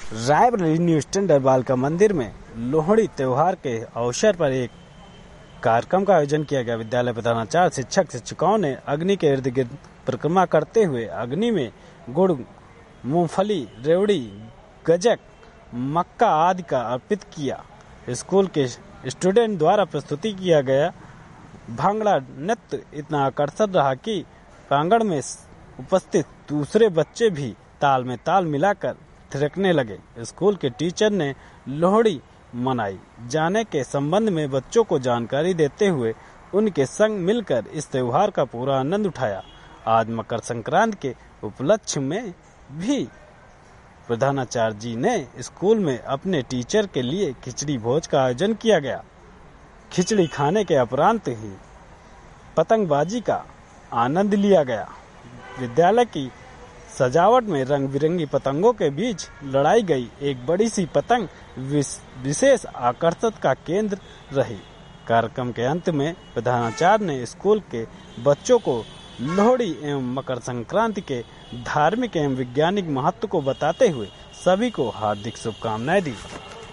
Raebareli new standard बालिका मंदिर में लोहड़ी त्योहार के अवसर पर एक कार्यक्रम का आयोजन किया गया। विद्यालय प्रधानाचार्य, शिक्षक, शिक्षिकाओं ने अग्नि के इर्द गिर्द परिक्रमा करते हुए अग्नि में गुड़, मूंगफली, रेवड़ी, गज्जक, मक्का आदि का अर्पित किया। स्कूल के स्टूडेंट द्वारा प्रस्तुति किया गया भांगड़ा नृत्य इतना आकर्षक रहा कि प्रांगण में उपस्थित दूसरे बच्चे भी ताल में ताल मिलाकर थिरकने लगे। स्कूल के टीचर ने लोहड़ी मनाई जाने के संबंध में बच्चों को जानकारी देते हुए उनके संग मिलकर इस त्योहार का पूरा आनंद उठाया। आज मकर संक्रांति के उपलक्ष्य में भी प्रधानाचार्य जी ने स्कूल में अपने टीचर के लिए खिचड़ी भोज का आयोजन किया गया। खिचड़ी खाने के उपरांत ही पतंगबाजी का आनंद लिया गया। विद्यालय की सजावट में रंग बिरंगी पतंगों के बीच लड़ाई गई एक बड़ी सी पतंग विशेष आकर्षण का केंद्र रही। कार्यक्रम के अंत में प्रधानाचार्य ने स्कूल के बच्चों को लोहड़ी एवं मकर संक्रांति के धार्मिक एवं वैज्ञानिक महत्व को बताते हुए सभी को हार्दिक शुभकामनाएं दी।